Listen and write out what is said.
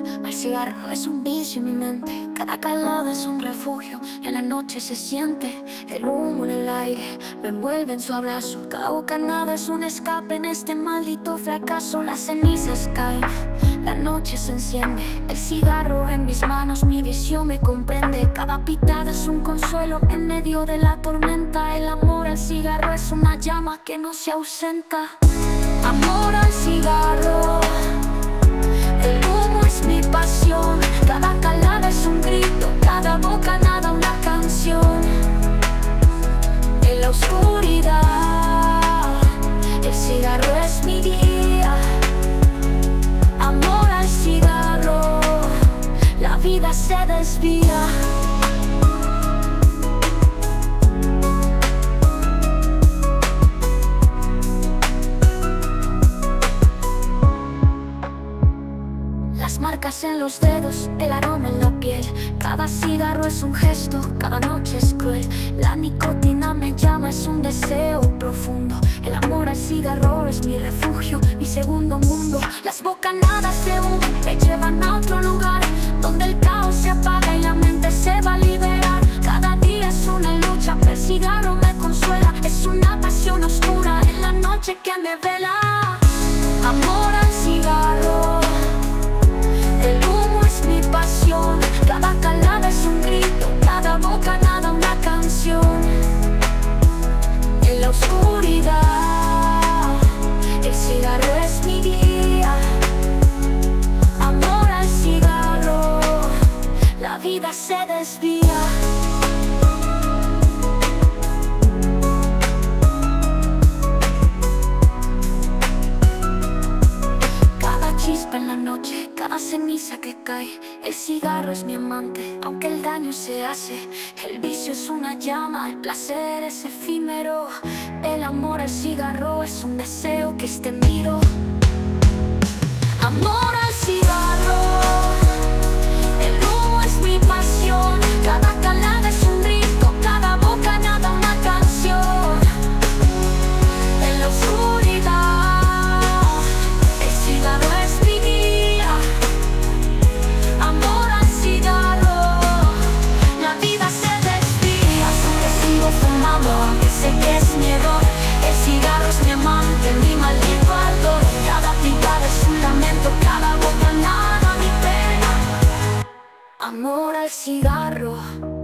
El cigarro es un vicio en mi mente. Cada calada es un refugio. En la noche se siente el humo en el aire, me envuelve en su abrazo. Cada bocanada es un escape en este maldito fracaso. Las cenizas caen, la noche se enciende. El cigarro en mis manos, mi visión me comprende. Cada pitada es un consuelo en medio de la tormenta. El amor al cigarro es una llama que no se ausenta. Amor al cigarro, el humo es mi pasión. Cada calada es un grito, cada bocanada una canción. En la oscuridad, el cigarro es mi guía. Amor al cigarro, la vida se desvía. Las marcas en los dedos, el aroma en la piel. Cada cigarro es un gesto, cada noche es cruel. La nicotina me llama, es un deseo profundo. El amor al cigarro es mi refugio, mi segundo mundo. Las bocanadas de humo me llevan a otro lugar, donde el caos se apaga y la mente se va a liberar. Cada día es una lucha, pero el cigarro me consuela. Es una pasión oscura en la noche que me vela. Amor al cigarro, el humo es mi pasión. Cada calada es un grito, cada bocanada una canción. En la oscuridad, el cigarro es mi guía. Amor al cigarro, la vida se desvía. En la noche, cada ceniza que cae, el cigarro es mi amante, aunque el daño se hace. El vicio es una llama, el placer es efímero. El amor al cigarro es un deseo que miro. Amor al cigarro, el humo es mi pasión. Cada calada es un grito, cada bocanada una canción. En la oscuridad, el cigarro es mi guía. Amor al cigarro, la vida se desvía. Aunque sigo fumando, aunque sé que es mi error, el cigarro es mi amante, mi maldito ardor. Cada picada es un lamento, cada bocanada mi pena. Amor al cigarro.